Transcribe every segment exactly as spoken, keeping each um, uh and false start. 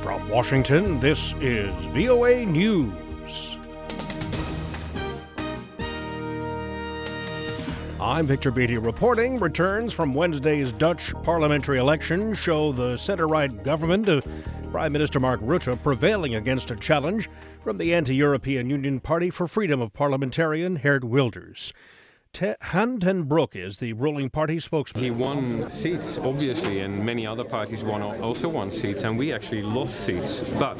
From Washington, this is V O A News. I'm Victor Beatty reporting. Returns from Wednesday's Dutch parliamentary election show the center-right government of Prime Minister Mark Rutte prevailing against a challenge from the anti-European Union Party for Freedom of parliamentarian Geert Wilders. Te- Han ten Broek is the ruling party spokesman. He won seats, obviously, and many other parties won also won seats, and we actually lost seats. But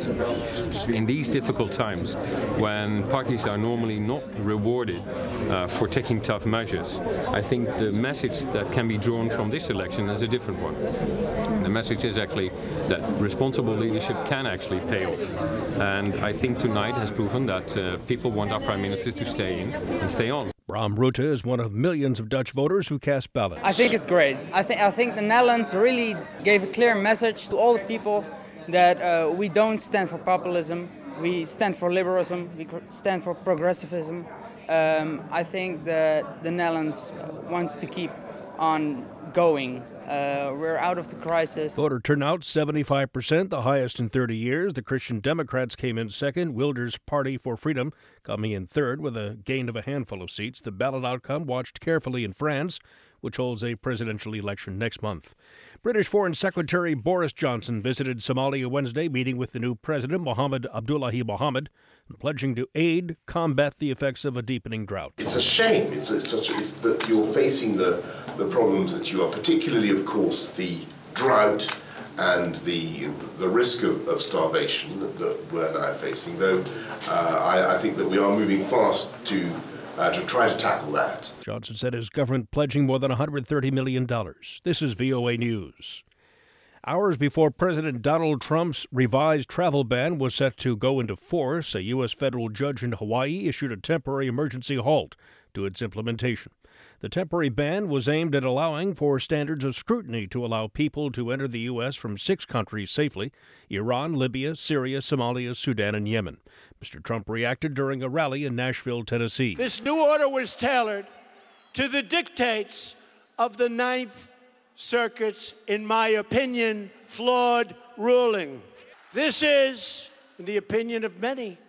in these difficult times, when parties are normally not rewarded uh, for taking tough measures, I think the message that can be drawn from this election is a different one. The message is actually that responsible leadership can actually pay off. And I think tonight has proven that uh, people want our Prime Minister to stay in and stay on. Bram Rutte is one of millions of Dutch voters who cast ballots. I think it's great. I think I think the Netherlands really gave a clear message to all the people that uh, we don't stand for populism. We stand for liberalism. We stand for progressivism. Um, I think that the Netherlands wants to keep on going. Uh, we're out of the crisis. Voter turnout seventy-five percent, the highest in thirty years. The Christian Democrats came in second. Wilders' Party for Freedom coming in third with a gain of a handful of seats. The ballot outcome watched carefully in France, which holds a presidential election next month. British Foreign Secretary Boris Johnson visited Somalia Wednesday, meeting with the new president, Mohamed Abdullahi Mohamed, and pledging to aid combat the effects of a deepening drought. It's a shame. It's, a, such a, it's that you're facing the, the problems that you are, particularly, of course, the drought and the the risk of, of starvation that, that we're now facing, though uh, I, I think that we are moving fast to Uh, to try to tackle that. Johnson said his government pledging more than one hundred thirty million dollars. This is V O A News. Hours before President Donald Trump's revised travel ban was set to go into force, a U S federal judge in Hawaii issued a temporary emergency halt to its implementation. The temporary ban was aimed at allowing for standards of scrutiny to allow people to enter the U S from six countries safely: Iran, Libya, Syria, Somalia, Sudan, and Yemen. Mister Trump reacted during a rally in Nashville, Tennessee. This new order was tailored to the dictates of the Ninth Circuit's, in my opinion, flawed ruling. This is, in the opinion of many,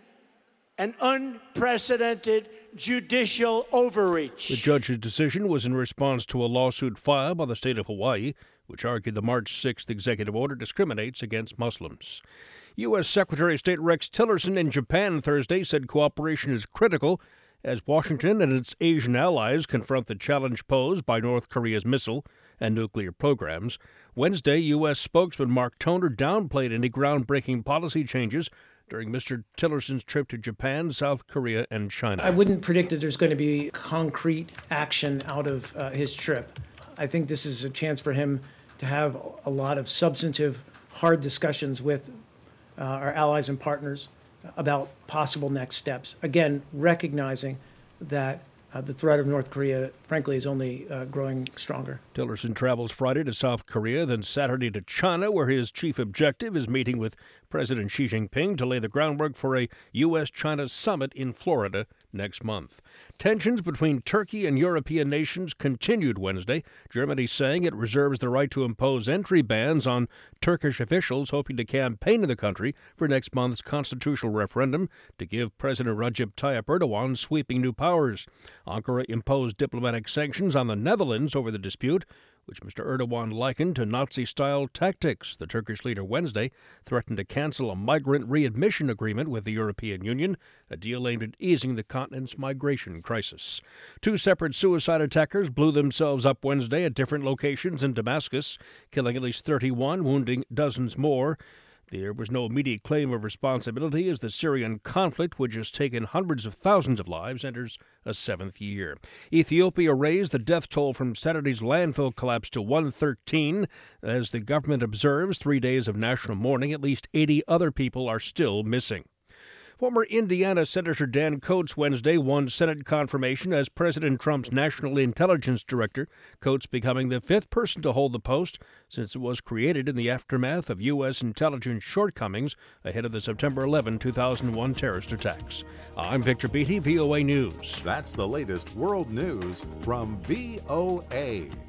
an unprecedented judicial overreach. The judge's decision was in response to a lawsuit filed by the state of Hawaii, which argued the March sixth executive order discriminates against Muslims. U S. Secretary of State Rex Tillerson in Japan Thursday said cooperation is critical as Washington and its Asian allies confront the challenge posed by North Korea's missile and nuclear programs. Wednesday, U S. spokesman Mark Toner downplayed any groundbreaking policy changes during Mister Tillerson's trip to Japan, South Korea, and China. I wouldn't predict that there's going to be concrete action out of uh, his trip. I think this is a chance for him to have a lot of substantive, hard discussions with uh, our allies and partners about possible next steps. Again, recognizing that Uh, the threat of North Korea, frankly, is only uh, growing stronger. Tillerson travels Friday to South Korea, then Saturday to China, where his chief objective is meeting with President Xi Jinping to lay the groundwork for a U S China summit in Florida next month. Tensions between Turkey and European nations continued Wednesday, Germany saying it reserves the right to impose entry bans on Turkish officials hoping to campaign in the country for next month's constitutional referendum to give President Recep Tayyip Erdogan sweeping new powers. Ankara imposed diplomatic sanctions on the Netherlands over the dispute, which Mister Erdogan likened to Nazi-style tactics. The Turkish leader Wednesday threatened to cancel a migrant readmission agreement with the European Union, a deal aimed at easing the continent's migration crisis. Two separate suicide attackers blew themselves up Wednesday at different locations in Damascus, killing at least thirty-one, wounding dozens more. There was no immediate claim of responsibility as the Syrian conflict, which has taken hundreds of thousands of lives, enters a seventh year. Ethiopia raised the death toll from Saturday's landfill collapse to one hundred thirteen. As the government observes three days of national mourning, at least eighty other people are still missing. Former Indiana Senator Dan Coats Wednesday won Senate confirmation as President Trump's National Intelligence Director, Coats becoming the fifth person to hold the post since it was created in the aftermath of U S intelligence shortcomings ahead of the September eleventh, two thousand one terrorist attacks. I'm Victor Beatty, V O A News. That's the latest world news from V O A.